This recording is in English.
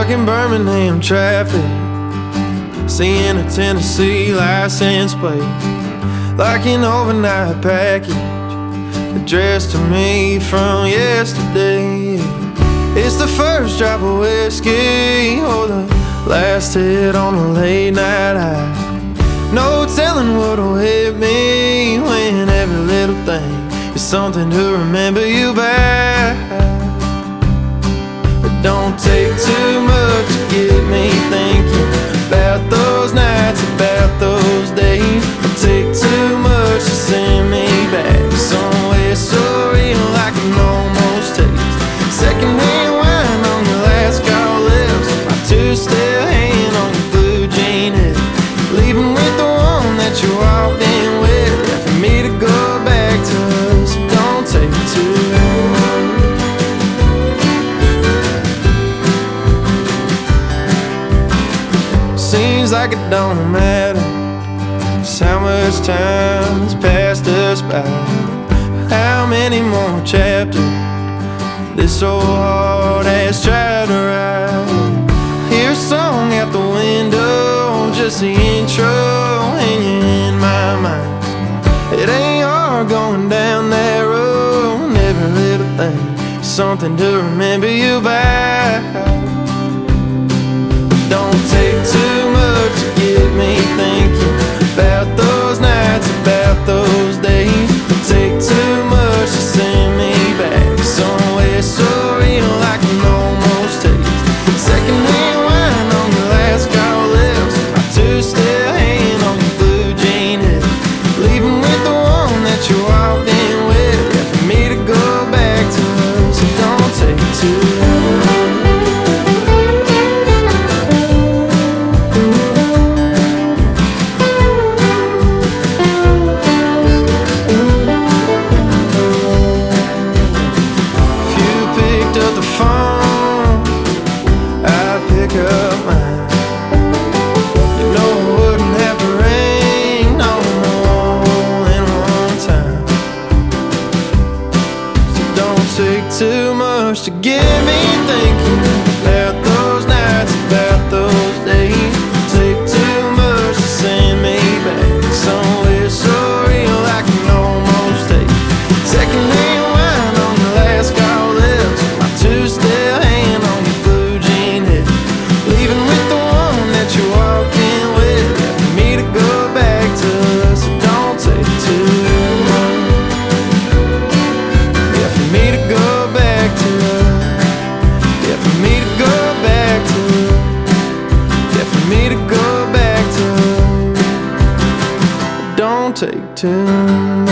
Stuck in Birmingham traffic, seeing a Tennessee license plate like an overnight package addressed to me from yesterday. It's the first drop of whiskey or the last hit on a late night high. No telling what'll hit me when every little thing is something to remember you by. It don't take too much to get me thinking about those nights, about those days. It take too much to send me back somewhere so real I can almost taste secondhand wine on your last call lips, my two-step hand on your blue jean head, leaving with the one that you walked in with. Yeah, for me to go back to us, it don't take too long. Seems like it don't matter just how much time has passed us by, how many more chapters this old heart has tried to write. Hear a song out the window, just the intro, and you're in my mind. It ain't hard going down that road, and every little thing is something to remember you by. Don't take too much to get me thinking about those nights, about those days. Don't take too much to send me back somewhere so real I can almost taste secondhand wine on your last call lips, my two-step hand on your blue jean head, leaving with the one that you walked in with. Yeah, for me to go back to us, it don't take too long. Pick up mine. You know it wouldn't have to rain no more than one time. So don't take too much to get me thinking about those nights, about those days. Take too much to send me back somewhere so real I can almost take secondhand wine on the last call lips, my two-step hand on your blue jean head, leaving with the one that you walked in with. Yeah, for me to go back to us, it don't take too long. Yeah, for me to go back to us. Yeah, for me to go back to us. Yeah, for me to go back to us, it don't take too long.